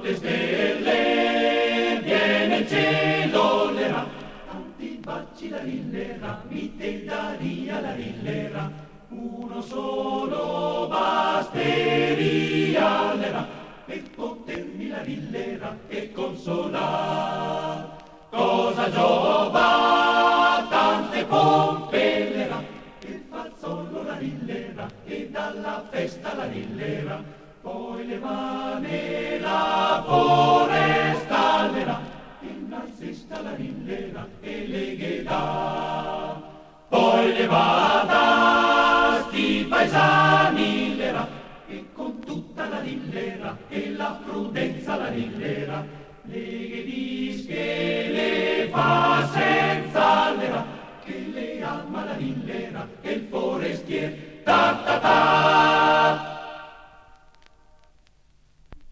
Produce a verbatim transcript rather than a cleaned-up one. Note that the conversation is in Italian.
notte stelle, viene il cielo, l'era, tanti baci la rillera, mi te daria la rillera, uno solo basteria l'era, per potermi la rillera e consolar. Cosa giova tante pompe l'era, e fa solo la rillera, e dalla festa la rillera, poi le mani la foresta l'era, e la sesta la rillera, e le ghedà. Poi le vada sti paesani l'era, e con tutta la rillera, e la prudenza la rillera, le